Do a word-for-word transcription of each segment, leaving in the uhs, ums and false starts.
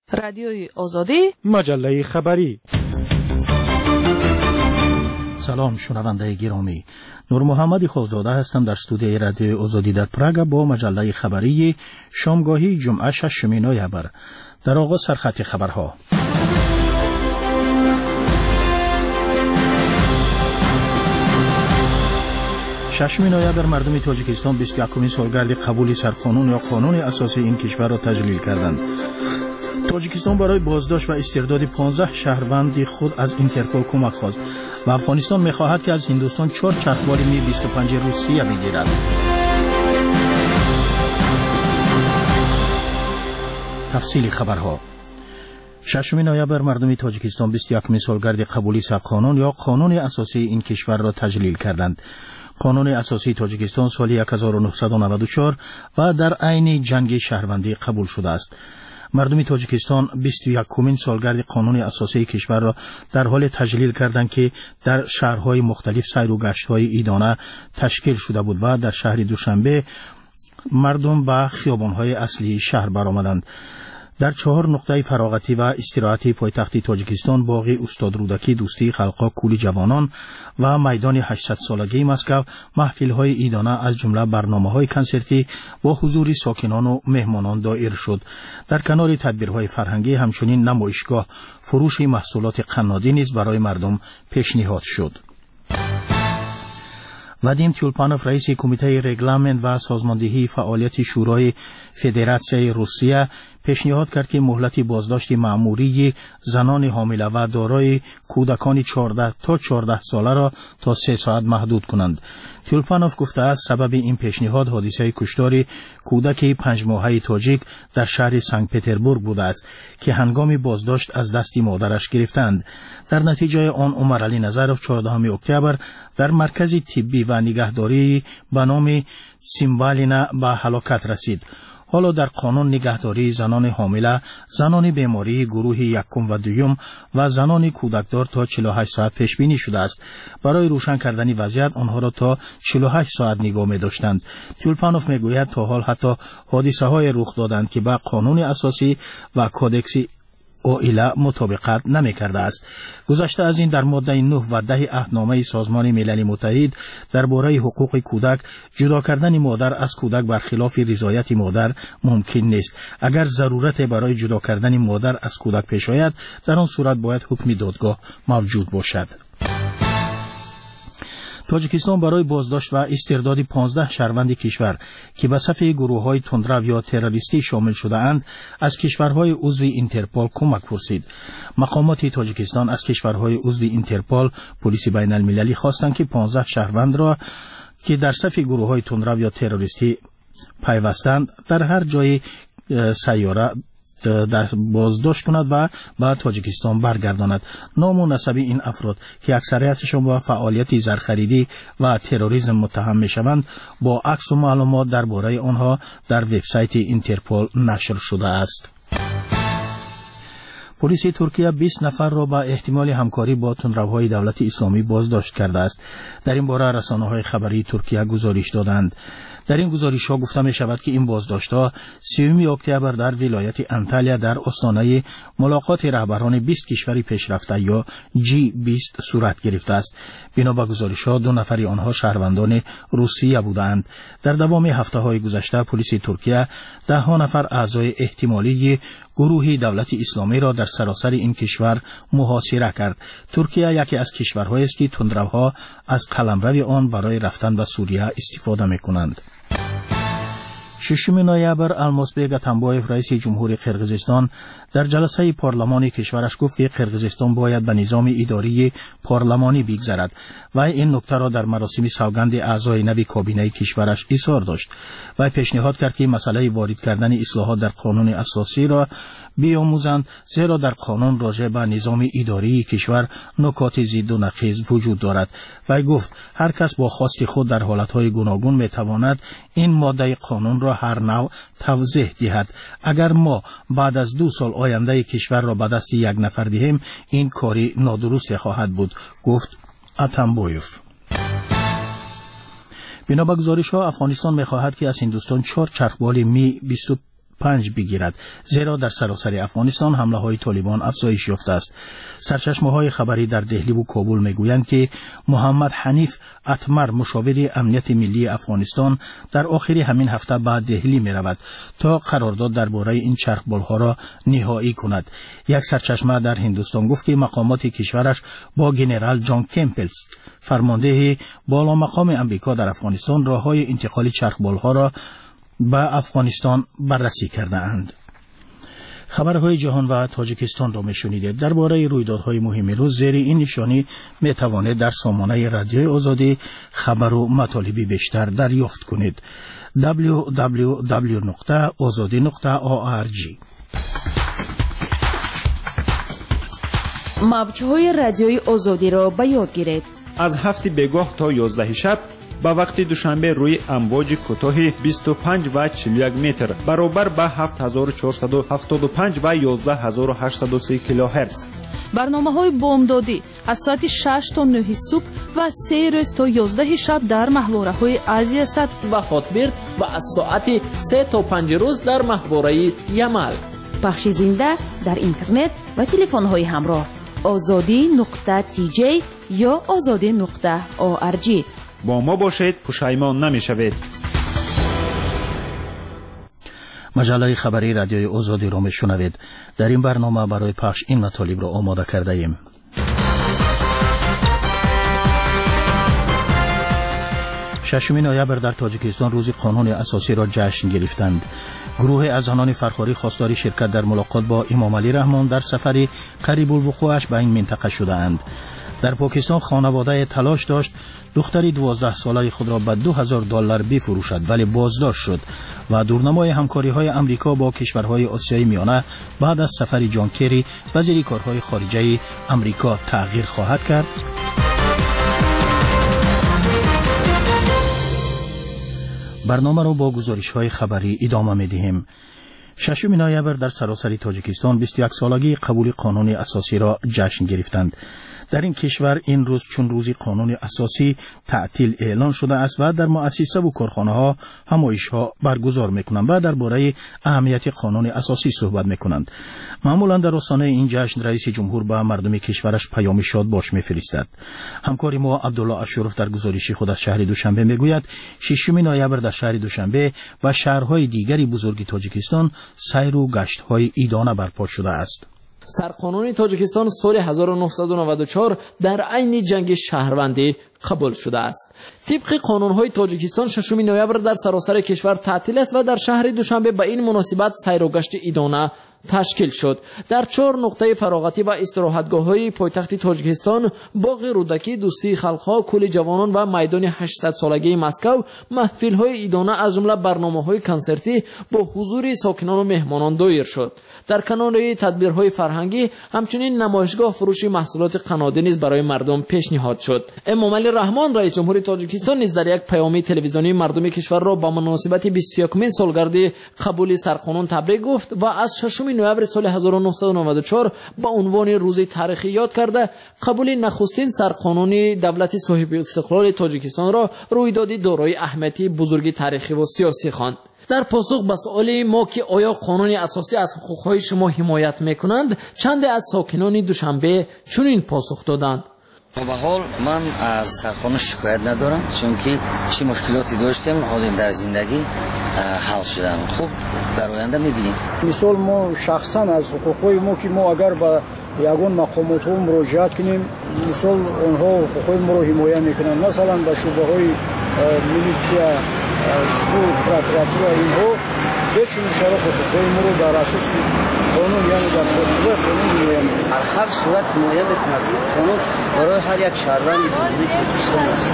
رادیوی آزادی، مجله خبری. سلام شنونده گرامی، نور محمد خوزاده هستم در استودیوی رادیوی آزادی در پراگ با مجله خبری شامگاهی جمعه ششم نوامبر. در آغاز سرخط خبرها. ششم نوامبر مردم تاجیکستان بیست و یکمین سالگرد قبول سرقانون یا قانون اساسی این کشور را تجلیل کردند. تاجیکستان برای بازداشت و استرداد پانزده شهروند خود از اینترپل کمک خواست و افغانستان می‌خواهد که از هندوستان چهار چرخوال می بیست و پنج روسیه بگیرد. تفصیل خبرها. ششم نوامبر مردم تاجیکستان بیست و یکمین سالگرد قبول سرقانون یا قانون اساسی این کشور را تجلیل کردند. قانون اساسی تاجیکستان سال هزار و نهصد و نود و چهار و در عین جنگ شهروندی قبول شده است. مردم تاجیکستان بیست و یکمین سالگرد قانون اساسی کشور را در حال تجلیل کردند که در شهرهای مختلف سیر و گشت‌های عیدانه تشکیل شده بود و در شهر دوشنبه مردم به خیابان‌های اصلی شهر برآمدند. در چهار نقطه فراغتی و استراحتی پایتخت تاجیکستان، باغ استاد رودکی، دوستی خلقا، کولی جوانان و میدان هشتصد سالگی مسکو محفل‌های عیدانه از جمله برنامه‌های کنسرتی با حضور ساکنان و مهمانان دایر شد. در کنار تدبیرهای فرهنگی همچنین نمایشگاه فروش محصولات قنادی نیز برای مردم پیشنهاد شد. وادیم تیولپانوف رئیس کمیته رگلامنت و سازماندهی فعالیت شورای فدراسیای روسیه پیشنهاد کرد که مهلت بازداشت مأموری زنان حامله و دارای کودکان چهارده تا چهارده ساله را تا سه ساعت محدود کنند. تیولپانوف گفته است سبب این پیشنهاد حادثه کشتار کودک پنج ماهه تاجیک در شهر سنت پترزبورگ بوده است که هنگام بازداشت از دست مادرش گرفتند. در نتیجه آن عمر علی نظرов چهاردهم اکتبر در مرکز طبی و نگهداری به نام سیمبالینا به هلاکت رسید. حالا در قانون نگهداری زنان حامله، زنان بیماری گروه یکم و دوم و زنان کودکدار تا چهل و هشت ساعت پیش بینی شده است. برای روشن کردن وضعیت آنها را تا چهل و هشت ساعت نگاه می داشتند. تیولپانوف می گوید تا حال حتی حادثه های رخ دادند که با قانون اساسی و کودکس اوئیلا مطابقت نمی کرده است. گذشته از این در ماده نه و ده عهدنامه سازمان ملل متحد درباره حقوق کودک جدا کردن مادر از کودک برخلاف رضایت مادر ممکن نیست. اگر ضرورت برای جدا کردن مادر از کودک پیش آید، در آن صورت باید حکم دادگاه موجود باشد. تاجیکستان برای بازداشت و استرداد پانزده شهروند کشور که به صف گروه‌های تندرو یا تروریستی شامل شده اند از کشورهای عضو اینترپل کمک پرسید. مقامات تاجیکستان از کشورهای عضو اینترپل پلیس بین المللی خواستند که پانزده شهروند را که در صف گروه‌های تندرو یا تروریستی پیوستند در هر جای سیاره در بازداشت کند و به تاجیکستان برگرداند. نام و نسب این افراد که اکثریتشان با فعالیت زرخریدی و تروریسم متهم میشوند با عکس و معلومات درباره آنها در وبسایت اینترپل نشر شده است. پلیس ترکیه بیست نفر را با احتمال همکاری با تندروهای دولت اسلامی بازداشت کرده است. در این باره رسانه‌های خبری ترکیه گزارش دادند. در این گزارش ها گفته می شود که این بازداشت ها سوم اکتبر در ولایت انتالیا در آستانه ملاقات رهبران بیست کشور پیشرفته یا جی بیست صورت گرفته است. بنا به گزارش ها دو نفر آنها شهروندان روسیه بودند. در دوام هفته های گذشته پلیس ترکیه ده ها نفر اعضای احتمالی گروه دولت اسلامی را در سراسر این کشور محاصره کرد. ترکیه یکی از کشورهایی است که تندروها از قلمرو آن برای رفتن به سوریه استفاده می‌کنند. ششم نوامبر المازبек اتمبایف رئیس جمهوری قرقیزستان در جلسه پارلمانی کشورش گفت که قرقیزستان باید به نظام اداری پارلمانی بگذرد و این نکته را در مراسم سوگند اعضای نو کابینه کشورش اظهار داشت و پیشنهاد کرد که مسئله وارد کردن اصلاحات در قانون اساسی را بیاموزند، زیرا در قانون راجع به نظام اداری کشور نکات ضد و نقیض وجود دارد و گفت هر کس با خواست خود در حالتهای گوناگون میتواند این ماده قانون را هر نوع توضیح دهد. اگر ما بعد از دو سال آینده کشور را به دست یک نفر دهیم این کاری نادرست خواهد بود، گفت اتمبایف. بنا به گزارش‌ها افغانستان می‌خواهد که از هندوستان چهار چرخبال می بیست و پنج بگیرد، زیرا در سراسر افغانستان حمله های طالبان افزایش یافته است. سرچشمه های خبری در دهلی و کابل میگویند که محمد حنیف اتمر مشاور امنیت ملی افغانستان در آخر همین هفته بعد دهلی می رود تا قرارداد درباره این چرخبال ها را نهایی کند. یک سرچشمه در هندوستان گفت که مقامات کشورش با گنرال جان کمپل فرمانده بالا مقام امریکا در افغانستان راههای انتقال چرخبال ها را به افغانستان بررسی کرده اند. خبرهای جهان و تاجیکستان را میشنیدید. درباره رویدادهای مهم روز زیر این نشانی می توانید در سامانه رادیوی آزادی خبر و مطالبی بیشتر دریافت کنید. دبلیو دبلیو دبلیو نقطه آزادی نقطه او آر جی. موج‌های رادیوی آزادی را به یاد گیرید. از هفت بگاه تا یازده شب با وقت دوشنبه روی امواج کوتاه بیست و پنج و چهل و یک متر برابر با هفت هزار و چهارصد و هفتاد و پنج و یازده هزار و هشتصد و سی کیلوهرتز. برنامه‌های بامدادی از ساعت شش تا نه صبح و سه روز تا یازده شب در محوره‌های آسیا صد و خاطبرد و از ساعت سه تا پنج روز در محوره یمل. پخش زنده در اینترنت و تلفن‌های همراه آزادی نقطه تی جی یا آزادی نقطه او آر جی. با ما باشید، پشیمان نمی‌شوید. مجله خبری رادیوی آزادی را میشنوید. در این برنامه برای پخش این مطالب را آماده کرده ایم. ششم نوامبر در تاجیکستان روز قانون اساسی را جشن گرفتند. گروه از زنان فرخاری خواستار شرکت در ملاقات با امام علی رحمان در سفری قریب الوقوعش به این منطقه شده اند. در پاکستان خانواده تلاش داشت دختری دوازده ساله خود را به دو هزار دلار بفروشد، ولی بازداشت شد و دورنمای همکاری های امریکا با کشورهای آسیای میانه بعد از سفر جان کری وزیر کارهای خارجه امریکا تغییر خواهد کرد. برنامه را با گزارش های خبری ادامه می دهیم. ششم نوامبر در سراسر تاجیکستان بیست و یک سالگی قبول قانون اساسی را جشن گرفتند. در این کشور این روز چون روز قانون اساسی تعطیل اعلان شده است و در مؤسسه و کارخانه ها همایش ها برگزار میکنند و درباره اهمیت قانون اساسی صحبت میکنند. معمولا در آستانه این جشن رئیس جمهور به مردم کشورش پیام شاد باش میفرستد. همکار ما عبدالله اشرف در گزارشی خود از شهر دوشنبه میگوید ششم نوامبر در شهر دوشنبه و شهرهای دیگری بزرگ تاجیکستان سیر و گشت‌های عیدانه برپا شده است. سرقانون تاجیکستان سال هزار و نهصد و نود و چهار در عین جنگ شهروندی قبول شده است. طبق قانون‌های تاجیکستان ششم نوامبر در سراسر کشور تعطیل است و در شهر دوشنبه به این مناسبت سیر و گشت عیدانه تشکیل شد. در چهار نقطه فراغتی و استراحتگاه‌های پایتخت تاجیکستان، باغ رودکی، دوستی خلق‌ها، کولی جوانان و میدان هشتصد سالگی مسکو محفل‌های عیدانه از جمله برنامه‌های کنسرتی با حضور ساکنان و مهمانان دایر شد. در کنار تدبیرهای فرهنگی همچنین نمایشگاه فروش محصولات قنادی نیز برای مردم پیشنهاد شد. امام علی رحمان رئیس جمهور تاجیکستان نیز در یک پیام تلویزیونی مردم کشور را با مناسبت بیست و یکمین سالگرد قبول سرقانون تبریک گفت و از ششم نوامبر سال هزار و نهصد و نود و چهار با عنوان روز تاریخی یاد کرده قبول نخستین سرقانونی دولت صاحب استقلال تاجیکستان را رویدادی دارای اهمیت بزرگ تاریخی و سیاسی خواند. در پاسخ به سؤال ما که آیا قانون اساسی از حقوقهای شما حمایت میکنند، چند از ساکنان دوشنبه چنین پاسخ دادند. به حال من از سرقانون شکایت ندارم، چون که چی مشکلاتی داشتیم حاضر در زندگی حل شدن. خوب در آینده میبینیم. مثال ما شخصا از حقوقهای ما که ما اگر به یگان مقامات ها مراجعت کنیم، مثال اونها حقوقهای ما رو حمایت میکنن. مثلا به شعبه های میلیشیا، سپور، پروکراتور اینها هیچ نشاره حقوقهای ما رو در اساس قانون یعنی در چارچوب قانون حمایت میکنن. در هر صورت حمایت میکنن. قانون برای هر یک شهروندی بزرگ تاجیکستان است.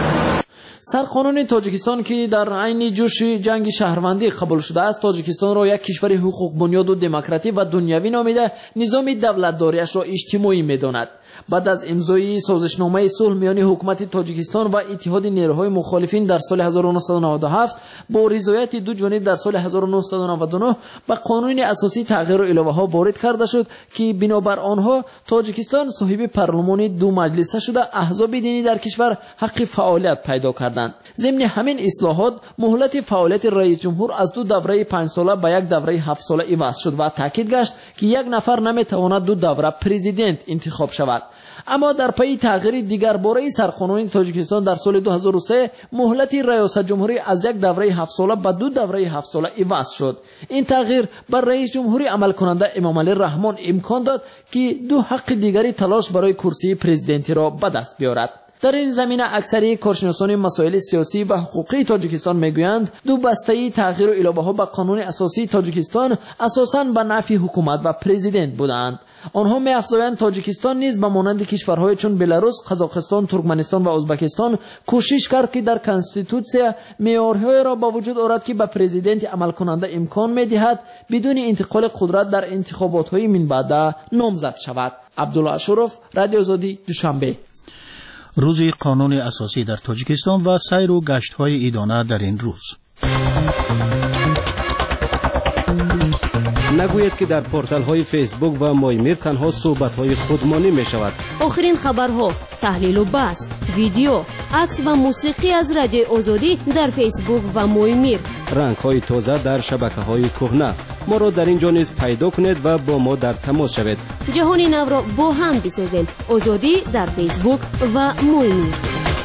سرقانون تاجیکستان که در عین جوش جنگ شهروندی قبول شده است، تاجیکستان را یک کشور حقوق بنیاد و دموکراتی و دنیوی نامیده نظام دولتداریش را اجتماعی می‌داند. بعد از امضای سازشنامه صلح میان حکومت تاجیکستان و اتحاد نیروهای مخالفین در سال هزار و نهصد و نود و هفت با رضایت دو جانب در سال هزار و نهصد و نود و نه به قانون اساسی تغییر و الهه‌ها وارد کرده شد که بنابر آنها تاجیکستان صاحب پارلمان دو مجلسه شده احزاب دینی در کشور حق فعالیت پیدا کرد. کردند. ضمن همین اصلاحات مهلت فعالیت رئیس جمهور از دو دوره پنج ساله به یک دوره هفت ساله عوض شد و تاکید گشت که یک نفر نمیتواند دو دوره پرزیدنت انتخاب شود. اما در پی تغییر دیگر باره سرقانونی تاجیکستان در سال دو هزار و سه مهلت ریاست جمهوری از یک دوره هفت ساله به دو دوره هفت ساله عوض شد. این تغییر بر رئیس جمهوری عمل کننده امامعلی رحمان امکان داد که دو حق دیگری تلاش برای کرسی پرزیدنتی را به دست بیاورد. در این زمینه اکثری کارشناسان مسائل سیاسی و حقوقی تاجیکستان میگویند دو بسته‌ای تغییر و علاوه‌ها به قانون اساسی تاجیکستان اساساً به نفع حکومت و پرزیدنت بودند. آنها می‌افزایند تاجیکستان نیز به مانند کشورهای چون بلاروس، قزاقستان، ترکمنستان و ازبکستان کوشش کرد که در کنستیتوسیا معیارهایی را با وجود آورد که به پرزیدنت عمل کننده امکان می‌دهد بدون انتقال قدرت در انتخابات‌های من بعد نامزد شود. عبدالله اشرف، رادیو آزادی، دوشنبه. روز قانون اساسی در تاجیکستان و سیر و گشت‌های ایدانه در این روز. نگوید که در پورتال‌های فیسبوک و مایمیر تنها صحبت‌های خودمانی می‌شود. آخرین خبرها، تحلیل و بحث، ویدیو، عکس و موسیقی از رادیو آزادی در فیسبوک و مایمیر. رنگ‌های تازه در شبکه‌های کهنه. ما را در اینجا نیز پیدا کنید و با ما در تماس شوید. جهان نو را با هم بسازیم. آزادی در فیسبوک و مایمیر.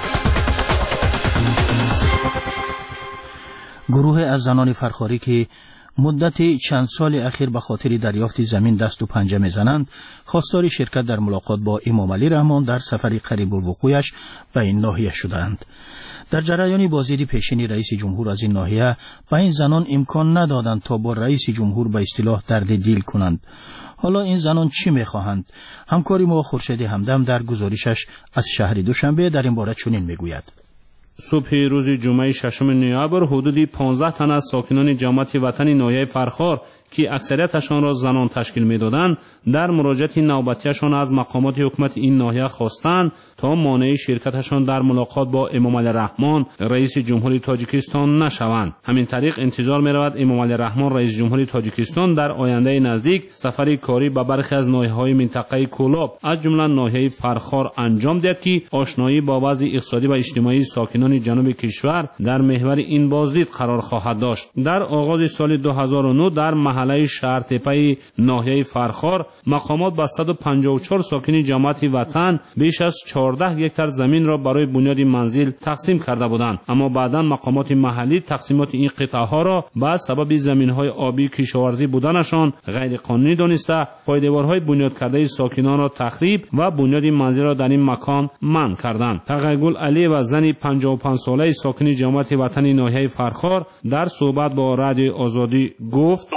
گروه از زنان فرخاری که مدت چند سال اخیر به خاطر دریافت زمین دست و پنجه میزنند، خواستار شرکت در ملاقات با امامعلی رحمان در سفری قریب الوقوعش به این ناحیه شدند. در جریان بازدید پیشین رئیس جمهور از این ناحیه به این زنان امکان ندادند تا با رئیس جمهور به اصطلاح درد دیل کنند. حالا این زنان چی میخواهند؟ همکاری ما خورشید همدم در گزارشش از شهر دوشنبه در این باره چنین میگوید. صبح روز جمعه ششم نوامبر حدود پانزده تن از ساکنان جماعت وطنی ناحیه فرخار که اکثریتشان را زنان تشکیل می‌دادند در مراجعت نوبتیشان از مقامات حکومت این ناحیه خواستند تا مانع شرکتشان در ملاقات با امامعلی رحمان رئیس جمهوری تاجیکستان نشوند. همین طریق انتظار می‌رود امامعلی رحمان رئیس جمهوری تاجیکستان در آینده نزدیک سفری کاری به برخی از ناحیه‌های منطقه کولاب از جمله ناحیه فرخار انجام دهد که آشنایی با وضع اقتصادی و اجتماعی ساکنان جنوب کشور در محور این بازدید قرار خواهد داشت. در آغاز سال دو هزار و نه در محله شهرتپه ناحیه فرخار مقامات با صد و پنجاه و چهار ساکن جماعت وطن بیش از چهارده هکتار زمین را برای بنیاد منزل تقسیم کرده بودند، اما بعدا مقامات محلی تقسیمات این قطعه ها را به سبب زمین های آبی کشاورزی بودنشان غیر قانونی دانسته پایدارهای بنیاد کرده ساکنان را تخریب و بنیاد منزل را در این مکان منع کردند. تقی‌گل علی و زنی پنجاه و پنج ساله ساکن جماعت وطنی ناحیه فرخار در صحبت با رادیو آزادی گفت: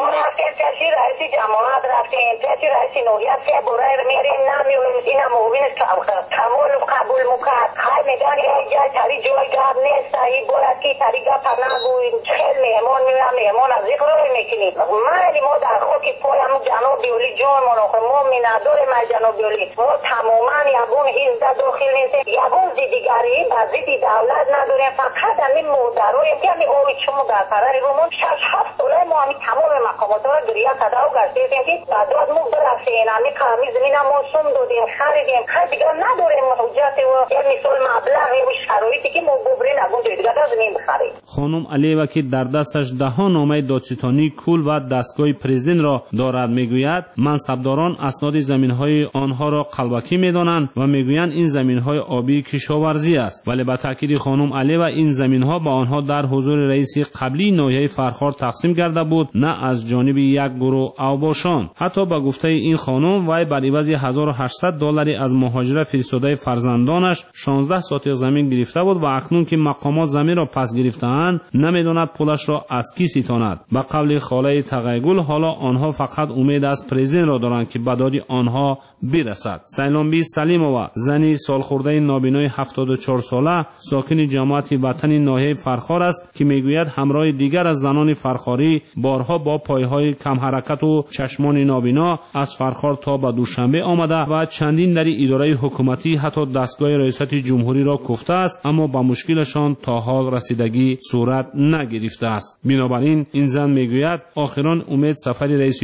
رئیسی جماعت رفتیم، پیش رئیسی نوعیت که برای میریم نمیونیم این هم موبینش کمال قبول مکرد خیلی میگن یک جای تری جای گرد نیست این باید که تری گپ نگویم خیلی مهمان میرم مهمان از یک روی میکنیم مالی ما در خود که پایم جناب بیولی جان مناخه ما می نداریم از جناب بیولی ما تماما یبون هیزده داخل نیستیم یبون زیدیگری و زیدی دولت نداریم فقط همین مودرویم که همین اوی چمو در قرار رومون شش هفت دوله ما همین تمام مقامات را دوریا صدا و گشتیم که بعد مو برسین همین کامی زمین هم موسوم دادیم خریدیم خیلی دیگر نداریم حجت و یه مثال مبلغ و شرایطی که ما ببرین اگون دیگر زمین بخریم. خانم علیوه که در دستش دهها نامه دادستانی کل و دستگاه پرزیدنت را دارد میگوید منصبداران اسناد زمین‌های آنها را قلبکی می‌دانند و میگویند این زمین‌های آبی کشاورزی است، ولی با تاکید خانم علیوه این زمین‌ها با آنها در حضور رئیس قبلی ناحیه فرخار تقسیم کرده بود نه از جانب یک گروه اوباشان. حتی با گفته این خانم وی بر عوض هزار و هشتصد دلاری از مهاجر فرستاده فرزندانش شانزده ساتق زمین گرفته بود و اکنون که مقامات زمین را پس گرفته‌اند نمی‌داند پولش را از کی ستاند. به قول خاله تقی‌گل حالا آنها فقط امید از پرزیدنت را دارند که به داد آنها برسد. سیلانبی سلیمова زنی سالخورده نابینای هفتاد و چهار ساله ساکن جماعت وطنی ناحیه فرخار است که میگوید همراه دیگر از زنان فرخاری بارها با پایهای کم حرکت و چشمان نابینا از فرخار تا به دوشنبه آمده و چندین در اداره حکومتی حتی دستگاه ریاست جمهوری را کوفته است، اما با مشکلشان تا حال رسیدگی صورت نگرفته است. بنابراین این زن میگوید آخران امید سفر رئیس جمهور به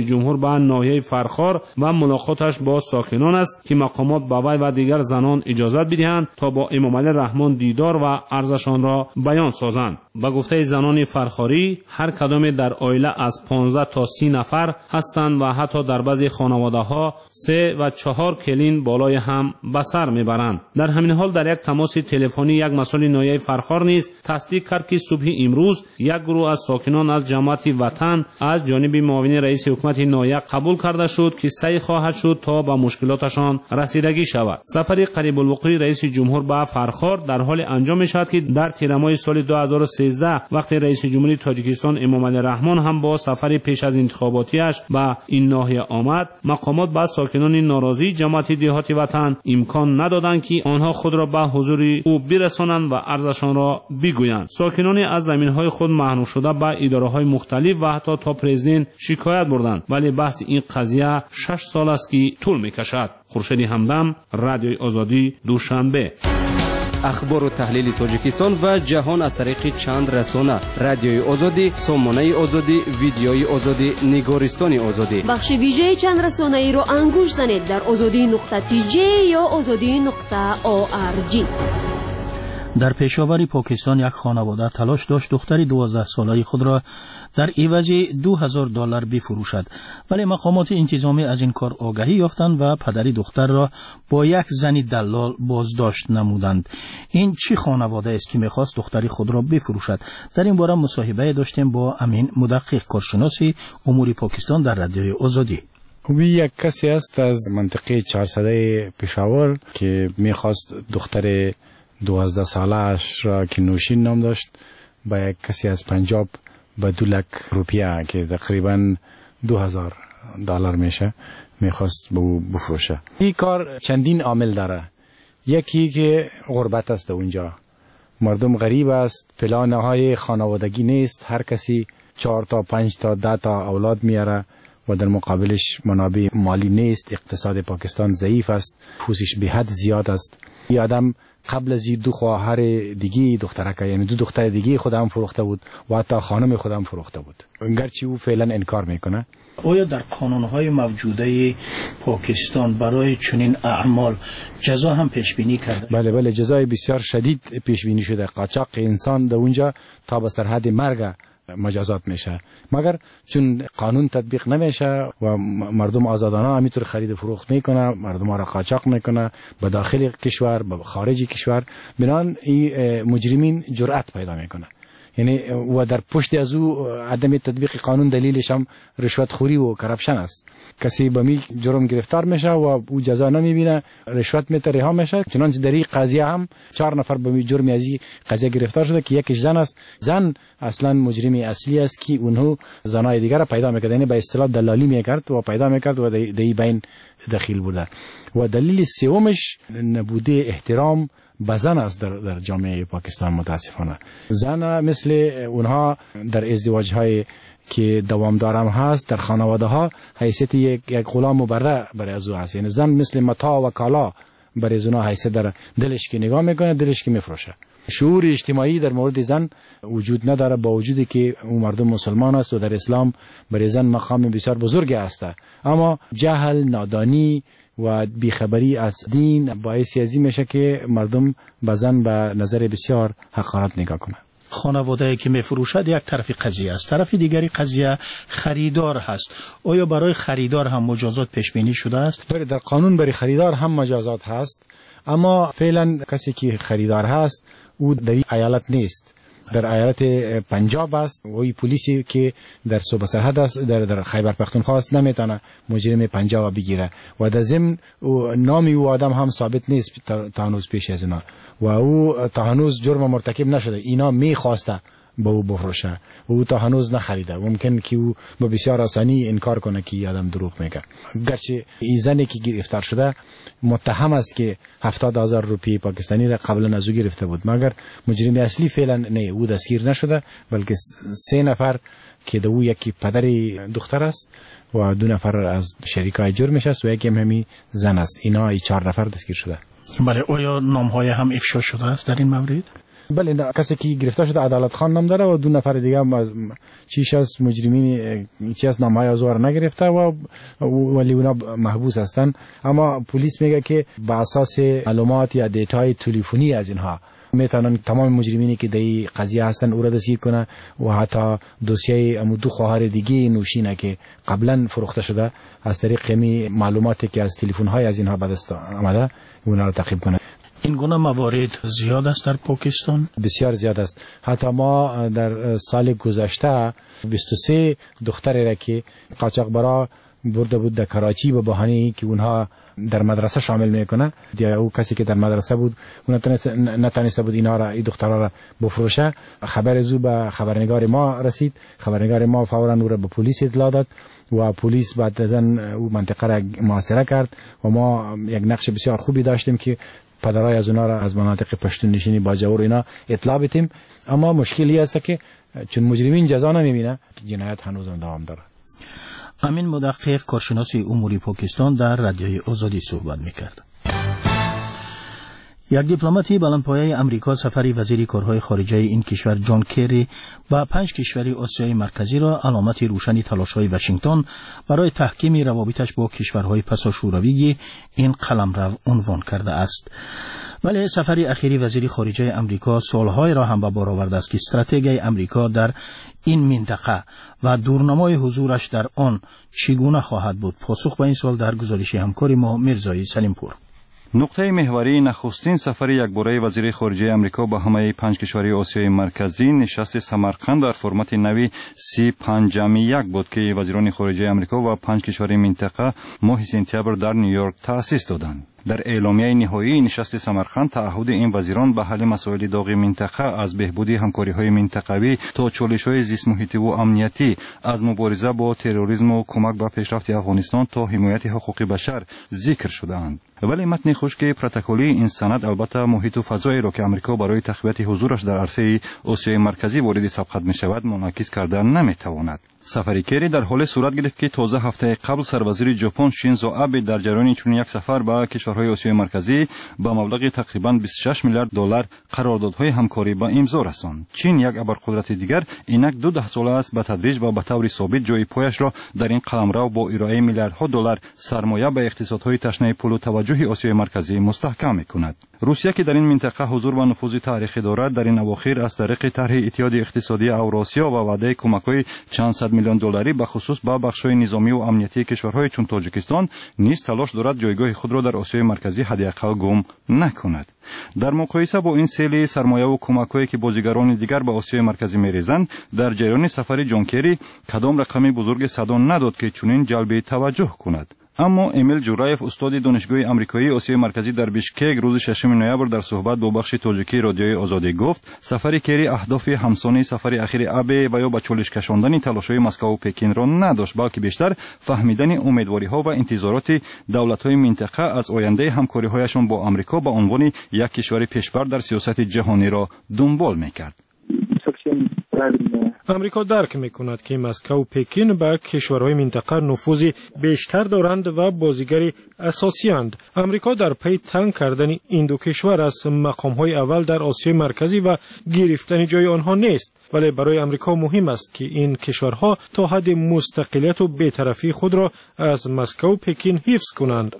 به ناحیه فرخار و ملاقاتش با ساکنان است که مقامات به وی و دیگر زنان اجازت بدهند تا با امام علی رحمان دیدار و عرضشان را بیان سازند. با گفته زنان فرخاری هر کدام در عائله از پانزده تا سی نفر هستند و حتی در بعضی خانواده ها سه و چهار کلین بالای هم به سر میبرند. در همین حال در یک تماس تلفنی یک مسئول ناحیه فرخار نیز تصدیق کرد که صبح امروز یک گروه از ساکنان از جماعت وطن از جانب معاون رئیس حکومت ناحیه قبول کرده شد که سعی خواهد شد تا به مشکلاتشان رسیدگی شود. سفر قریب الوقوع رئیس جمهور به فرخار در حال انجام می شود که در تیر ماه سال دو هزار و سیزده وقتی رئیس جمهوری تاجیکستان امام علی رحمان هم با سفر پیش از انتخاباتیش به این ناحیه آمد، مقامات با ساکنان ناراضی جماعت دهاتی وطن امکان ندادند که آنها خود را به حضور او برسانند و عرضشان را بگویند. ساکنان از زمینهای خود محروم شده به اداره‌های مختلف و حتی تا پرزیدنت شکایت بردند، ولی بحث این قضیه شش سال است که طول می‌کشد. خورشید همدم، رادیوی آزادی، دوشنبه. اخبار و تحلیل تاجیکستان و جهان از طریق چند رسانه: رادیوی آزادی، سامانه آزادی، ویدیوی آزادی، نگارستان آزادی. بخش ویژه چند رسانه ای رو انگوش زنید در آزادی نقطه تی جی یا آزادی نقطه او آر جی. در پیشاور پاکستان یک خانواده تلاش داشت دختری دوازده ساله خود را در عوض دو هزار دلار بفروشد، ولی مقامات انتظامی از این کار آگاهی یافتند و پدری دختر را با یک زن دلال بازداشت نمودند. این چه خانواده است که می‌خواست دختری خود را بفروشد؟ در این باره مصاحبه داشتیم با امین مدقق، کارشناس امور پاکستان در رادیوی آزادی. وی یک کسی است از منطقه چهارصد پشاور که می‌خواست دختر دوازده سالش را که نوشین نام داشت با یک کسی از پنجاب به دو لک روپیه که تقریبا دو هزار دلار میشه میخواست به او بفروشه. این کار چندین عامل داره. یکی که غربت است اونجا، مردم غریب است، پلانه های خانوادگی نیست، هر کسی چهار تا پنج تا ده تا اولاد میاره و در مقابلش منابع مالی نیست. اقتصاد پاکستان ضعیف است، پوزش به حد زیاد است. این آدم قبل از دو خواهر دیگه دخترک، یعنی دو دختر دیگه خودم فروخته بود و حتی خانم خودم فروخته بود، گرچه او فعلا انکار میکنه. آیا در قانونهای موجوده پاکستان برای چنین اعمال جزا هم پیش بینی کرده؟ بله بله، جزای بسیار شدید پیش بینی شده. قاچاق انسان در اونجا تا به سرحد مرگ مجازات میشه، مگر چون قانون تطبیق نمیشه و مردم آزادانه همینطور خرید و فروخت میکنه، مردم ها را قاچاق میکنه به داخل کشور به خارج کشور، بنان این مجرمین جرأت پیدا میکنه. یعنی و در پشت از او عدم تطبیق قانون دلیلش هم رشوت خوری و کرپشن است. کسی به می جرم گرفتار میشه و او جزا نمیبینه، رشوت میته رها میشه. چنانچه در این قضیه هم چهار نفر به می جرم از این قضیه گرفتار شده که یکیش زن است. زن اصلا مجرم اصلی است که اونها زنای دیگر را پیدا میکرد، یعنی به اصطلاح دلالی میکرد و پیدا میکرد و در این بین دخیل بوده. و دلیل سومش نبوده احترام به زن است در, در جامعه پاکستان. متاسفانه زن مثل اونها در ازدواج های که دوام دارم هست در خانواده ها حیثیت یک, یک غلام مبرع برای از او هست. یعنی زن مثل متاع و کالا برای از اونها حیثیت در دلش که نگاه میکنه، دلش که میفروشه. شعور اجتماعی در مورد زن وجود نداره، با وجودی که اون مردم مسلمان است و در اسلام برای زن مقام بسیار بزرگی است، اما جهل، نادانی و بیخبری از دین باعث ازی میشه که مردم به زن به نظر بسیار حقارت نگاه کنه. خانواده‌ای که میفروشد یک طرف قضیه است، طرف دیگری قضیه خریدار هست. آیا برای خریدار هم مجازات پیش بینی شده است؟ برای در قانون برای خریدار هم مجازات هست، اما فعلا کسی که خریدار هست او در این ایالت نیست، در ایالت پنجاب است. و این پلیسی که در صوبه سرحد است در در خیبر پختونخوا است نمیتونه مجرم پنجاب بگیره و در ضمن نام او آدم هم ثابت نیست تا هنوز پیش از اینا و او تا هنوز جرم مرتکب نشده. اینا میخواسته به او بفروشه و او تا هنوز نخریده. ممکن که او با بسیار آسانی انکار کنه که آدم دروغ میگه. گرچه این زنی که گرفتار شده متهم است که هفتاد هزار روپیه پاکستانی را قبلا از او گرفته بود، مگر مجرم اصلی فعلا نه، او دستگیر نشده، بلکه سه نفر که دو یکی پدر دختر است و دو نفر از شریکای جرمش است و یکی هم همین زن است. اینا ای چهار نفر دستگیر شده. بله، آیا نام‌های هم افشا شده است در این مورد؟ بله، کسی که گرفتار شده عدالت خان نام داره و دو نفر دیگه هم چیش از مجرمین چی از نامه آزار نگرفته و ولی اونا محبوس هستن. اما پلیس میگه که با اساس معلومات یا دیتای تلفنی از اینها میتونن تمام مجرمینی که در قضیه هستن او را دستگیر کنه و حتی دوسیه امو دو خواهر دیگه نوشینه که قبلا فروخته شده از طریق می معلوماتی که از تلفن های از اینها به دست آمده اونا را تعقیب کنه. این گونه موارد زیاد است در پاکستان؟ بسیار زیاد است. حتی ما در سال گذشته بیست و سه دختری را که قاچاقبرا برده بود در کراچی به بهانه که اونها در مدرسه شامل میکنه یا او کسی که در مدرسه بود اون نتونسته بود اینا را این دخترها را بفروشه. خبر زو به خبرنگار ما رسید، خبرنگار ما فورا او را به پلیس اطلاع داد و پلیس بعد از آن او منطقه را محاصره کرد و ما یک نقش بسیار خوبی داشتیم که پدرای از اونا را از مناطق پشتون نشینی باجور اینا اطلاع بدیم. اما مشکلی است که چون مجرمین جزا نمیبینه جنایت هنوز دوام داره. امین مدقق، کارشناس امور پاکستان، در رادیوی آزادی صحبت میکرد. یک دیپلماتی بلندپایه امریکا سفر وزیر کارهای خارجه این کشور جان کری با پنج کشور آسیای مرکزی را علامت روشنی تلاش‌های واشنگتن برای تحکیم روابطش با کشورهای پساشوروی این قلمرو عنوان کرده است. ولی سفر اخیری وزیر خارجه امریکا سالهای را هم به بار آورده است که استراتژی امریکا در این منطقه و دورنمای حضورش در آن چگونه خواهد بود. پاسخ به این سوال در گزارش همکاری ما میرزایی سلیمپور. نقطه محوری نخستین سفر یکباره وزیر خارجه امریکا به همه پنج کشور آسیای مرکزی نشست سمرقند در فرمت نوی سی پنجمی یک بود که وزیران خارجه امریکا و پنج کشور منطقه ماه سپتامبر در نیویورک تأسیس دادند. در اعلامیه نهایی نشست سمرقند تعهد این وزیران به حل مسائل داغ منطقه از بهبود همکاری‌های منطقوی تا چالش‌های زیست محیطی و امنیتی، از مبارزه با تروریسم و کمک به پیشرفت افغانستان تا حمایت حقوق بشر ذکر شده‌اند. ولی متن خشک پروتکلی این سند البته محیط و فضایی را که امریکا برای تقویت حضورش در عرصه آسیای مرکزی وارد سبقت می‌شود منعکس کرده نمی‌تواند. سفر کری در حال صورت گرفت که تازه هفته قبل سروزیر ژاپن شینزو آبه در جریان چون یک سفر به کشورهای آسیای مرکزی با مبلغ تقریباً بیست و شش میلیارد دلار قراردادهای همکاری به امضا رساند. چین یک ابرقدرت دیگر اینک دو ده ساله است به تدریج و به طور ثابت جای پایش را در این قلمرو با ارائه میلیاردها دلار سرمایه به اقتصادهای تشنه پول و توجه آسیای مرکزی مستحکم می‌کند. روسیه که در این منطقه حضور و نفوذ تاریخی دارد در این اواخر از طریق طرح اتحاد اقتصادی اوراسیا و وعده کمک‌های چند صد میلیون دلاری به خصوص به بخش‌های نظامی و امنیتی کشورهای چون تاجیکستان نیز تلاش دارد جایگاه خود را در آسیای مرکزی حداقل گم نکند. در مقایسه با این سیل سرمایه و کمک‌هایی که بازیگران دیگر به آسیای مرکزی می‌ریزند، در جریان سفر جان کری کدام رقم بزرگ صدا نداد که چنین جلب توجه کند. اما امیل جورایف استاد دانشگاه آمریکایی آسیای مرکزی در بیشکک روز ششم نوامبر در صحبت با بخش تاجیکی رادیوی آزادی گفت سفر کری اهداف همسانی سفر اخیر ابی و یا به چالش کشاندن تلاش‌های مسکو و پکین را نداشت، بلکه بیشتر فهمیدن امیدواری‌ها و انتظارات دولت‌های منطقه از آینده همکاری‌هایشان با آمریکا به عنوان یک کشور پیشبر در سیاست جهانی را دنبال می‌کرد. امریکا درک میکند که مسکو و پکین به کشورهای منطقه نفوذ بیشتر دارند و بازیگر اساسی اند. امریکا در پی تنگ کردن این دو کشور از مقامهای اول در آسیای مرکزی و گرفتن جای آنها نیست، ولی برای امریکا مهم است که این کشورها تا حد مستقلیت و بی‌طرفی خود را از مسکو و پکین حفظ کنند.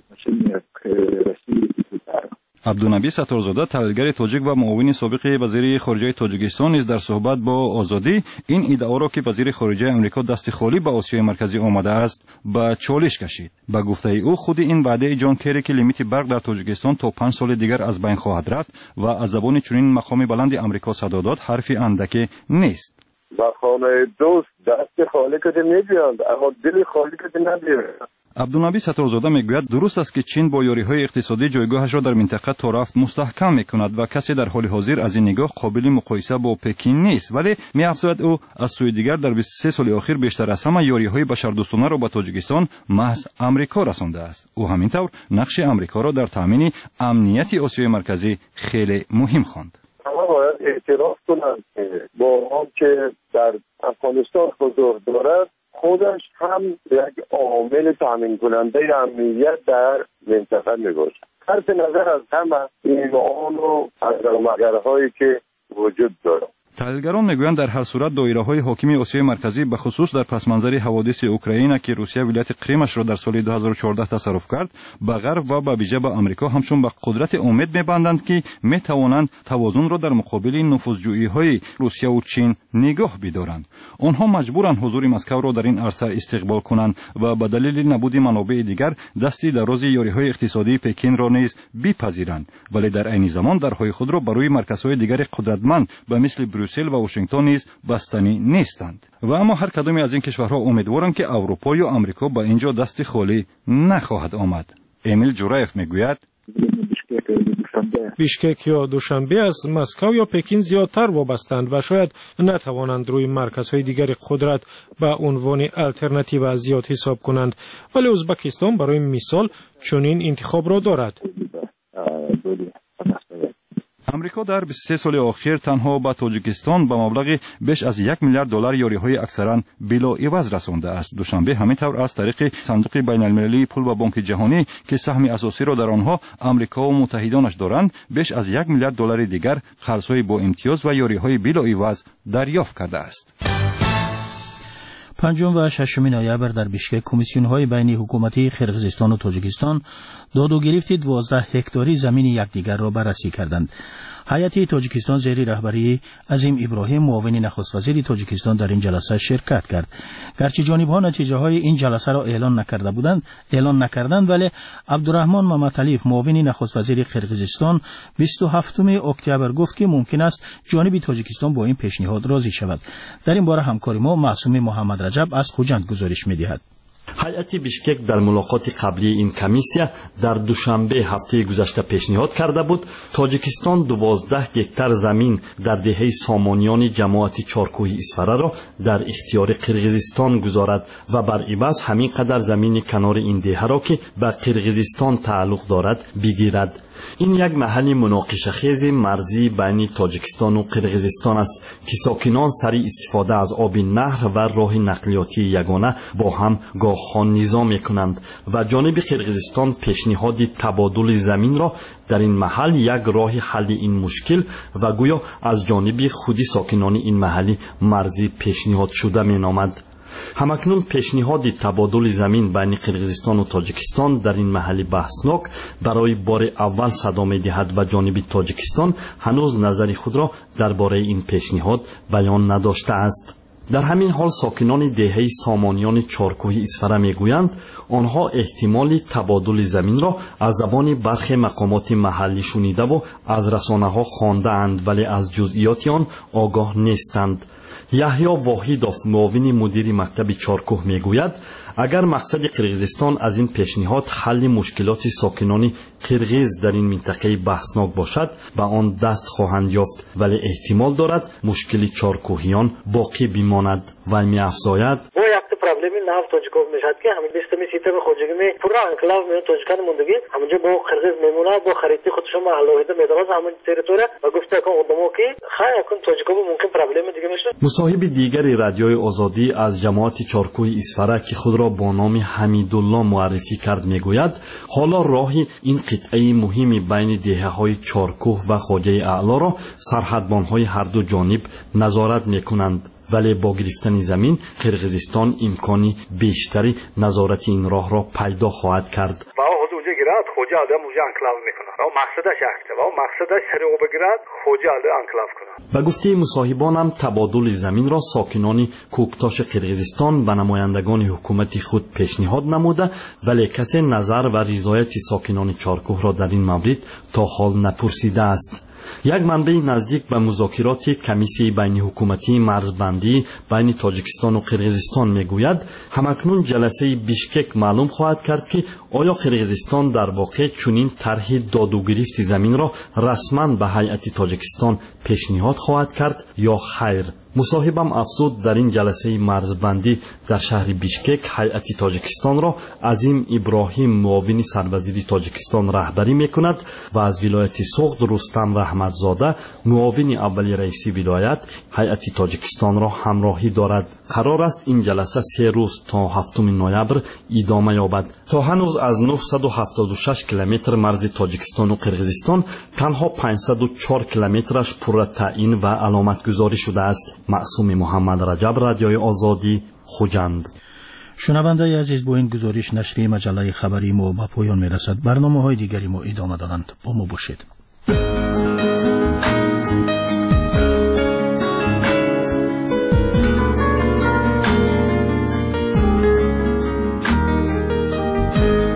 عبدالنبی ستارزاده تحلیلگر تاجیک و معاون سابق وزیر خارجه تاجیکستان نیز در صحبت با آزادی این ادعا را که وزیر خارجه امریکا دست خالی به آسیای مرکزی آمده است به چالش کشید. به گفته او خود این وعده جان کری که لیمیت برق در تاجیکستان تا پنج سال دیگر از بین خواهد رفت و از زبان چنین مقام بلند امریکا صدا داد حرفی اندکی نیست. با خانه دوست دست خالی که نمیاد اما دل خالی که نمیاد. عبدالنبی ستارزاده میگوید درست است که چین با یاری‌های اقتصادی جایگاهش را در منطقه تا رفت مستحکم میکند و کسی در حال حاضر از این نگاه قابل مقایسه با پکین نیست، ولی می‌افزاید او از سوی دیگر در بیست و سه سال اخیر بیشتر از همه یاری‌های بشردوستانه را به تاجیکستان محض آمریکا رسانده است. او همینطور نقش آمریکا را در تامین امنیت آسیای مرکزی خیلی مهم خواند. باید اعتراف کنند که با آنکه در افغانستان حضور دارد خودش هم یک عامل تامین کننده امنیت در منطقه میباشد. صرف نظر از همه ایمان و اندرمگرهایی که وجود دارد. تحلیلگران میگویند در هر صورت دایره‌های حاکم آسیای مرکزی به خصوص در پسمنظر حوادث اوکراین که روسیه ولایت کریمش را در سال دو هزار و چهارده تصرف کرد، به غرب و به ویژه به آمریکا همچون به قدرت امید می‌بندند که می‌توانند توازن را در مقابل نفوذجویی‌های روسیه و چین نگاه بدارند. آنها مجبورند حضور مسکو را در این عرصه استقبال کنند و به دلیل نبود منابع دیگر دستی دراز یاری‌های اقتصادی پکین را نیز بپذیرند، ولی در عین زمان درهای خود را برای مرکزهای دیگر قدرتمند به مثل بروسل و واشنگتن نیز بستنی نیستند. و اما هر کدام از این کشورها امیدوارند که اروپا یا آمریکا به اینجا دست خالی نخواهد آمد. امیل جورایف میگوید بیشکک یا دوشنبه از مسکو یا پکین زیادتر وابستند و شاید نتوانند روی مرکزهای دیگر قدرت به عنوان الटरनेटिव زیاد حساب کنند، ولی ازبکستان برای مثال چنین انتخاب را دارد. امریکا در بیست و سه سال اخیر تنها به تاجیکستان به مبلغ بیش از یک میلیارد دلار یاری‌های اکثرا بلا عوض رسانده است. دوشنبه همین طور از طریق صندوق بین‌المللی پول و بانک جهانی که سهم اساسی را در آنها امریکا و متحدانش دارند، بیش از یک میلیارد دلار دیگر قرض‌های با امتیاز و یاری‌های بلا عوض دریافت کرده است. پنجم و ششم نوامبر در بیشکک کمیسیون‌های بین حکومتی قرقیزستان و تاجیکستان داد و گرفت دوازده هکتاری زمین یکدیگر را بررسی کردند. هیئت تاجیکستان زیر رهبری عظیم ابراهیم معاون نخست وزیر تاجیکستان در این جلسه شرکت کرد. گرچه جانب‌ها نتیجه های این جلسه را اعلان نکرده بودند، اعلان نکردند، ولی عبدالرحمن ممتلیف معاون نخست وزیر قرقیزستان بیست و هفتم اکتبر گفت که ممکن است جانب تاجیکستان با این پیشنهاد راضی شود. در این باره همکاری ما معصوم محمد رجب از خوجند گزارش می‌دهد. هیئت بیشکک در ملاقات قبلی این کمیسیه در دوشنبه هفته گذشته پیشنهاد کرده بود تاجیکستان دوازده هکتار زمین در دهه سامانیان جماعت چارکوه اسفره را در اختیار قرقیزستان گذارد و بر عوض همین قدر زمین کنار این دهه را که به قرقیزستان تعلق دارد بگیرد. این یک محل مناقشه خیز مرزی بین تاجیکستان و قرقیزستان است که ساکنان سری استفاده از آب نهر و راه نقلیاتی یگانه با هم گاه‌ها نزاع می‌کنند و جانب قرقیزستان پیشنهاد تبادل زمین را در این محل یک راه حل این مشکل و گویا از جانب خودی ساکنان این محلی مرزی پیشنهاد شده می‌نامد. همکنون پیشنهاد تبادل زمین بین قرقیزستان و تاجیکستان در این محل بحثناک برای بار اول صدا می‌دهد و جانب تاجیکستان هنوز نظر خود را درباره این پیشنهاد بیان نداشته است. در همین حال ساکنان دهه سامانیان چارکوه اسفره میگویند آنها احتمال تبادل زمین را از زبان برخی مقامات محلی شنیده و از رسانه‌ها خوانده‌اند، ولی از جزئیات آن آگاه نیستند. یحیی واحدوف معاون مدیر مکتب چارکوه میگوید اگر مقصد قرقیزستان از این پیشنهاد حل مشکلات ساکنان قرقیز در این منطقه بحثناک باشد به آن دست خواهند یافت، ولی احتمال دارد مشکل چارکوهیان باقی بماند. و می‌افزاید проблеми на тоҷиков мешад ки ҳамин бистами ситами хоҷигими пурра анклав меён тоҷикани мондагӣ ҳаминҷо бо қирғиз мемона бо хариди худшон алоҳида медорад ҳамин территория ва гуфта якон одамо ки хай якон тоҷиков мумкин проблеми дига мешад. мусоҳиби дигари радиои озодӣ аз ҷамоати чоркӯҳи исфара ки худро бо номи ҳамидулло муаррифӣ кард мегӯяд ҳоло роҳи ин қитъаи муҳими байни деҳаҳои чоркӯҳ ва хоҷаи аълоро сарҳадбонҳои ҳарду ҷониб назорат мекунанд. ولی با گرفتن زمین قرقیزستان امکانی بیشتری نظارت این راه را پیدا خواهد کرد. و حضور گراد خوجا آدم موجه انکلاو میکنه. و مقصدش هست. و مقصدش سریع بگیرد خوجا آدم انکلاو کنه. به گفته مصاحبانم تبادل زمین را ساکنان کوکتاش قرقیزستان به نمایندگان حکومت خود پیشنهاد نموده، ولی کسی نظر و رضایت ساکنان چارکوه را در این مورد تا حال نپرسیده است. یک منبع نزدیک به مذاکرات کمیسیه بین حکومتی مرزبندی بین تاجیکستان و قرقیزستان میگوید همکنون جلسه بیشکک معلوم خواهد کرد که آیا قرقیزستان در واقع چنین طرح داد و گرفت زمین را رسما به هیئت تاجیکستان پیشنهاد خواهد کرد یا خیر. مصاحبم افزود در این جلسه مرزبندی در شهر بیشکک هیئت تاجیکستان را عظیم ابراهیم معاون سروزیر تاجیکستان رهبری میکند و از ولایت سوغد رستم رحمتزاده معاون اولی رئیس ولایت هیئت تاجیکستان را همراهی دارد. قرار است این جلسه سه روز تا هفتم نوامبر ادامه یابد. تا هنوز از نهصد و هفتاد و شش کیلومتر مرز تاجیکستان و قرقیزستان تنها پانصد و چهار کیلومترش پر تعیین و علامت گذاری شده است. معصوم محمد رجب، رادیوی آزادی، خوجند. شنوندگان عزیز، با این گزارش نشریه مجله خبری ما به پایان میرسد. برنامه های دیگری ما ادامه دارند. با ما باشید.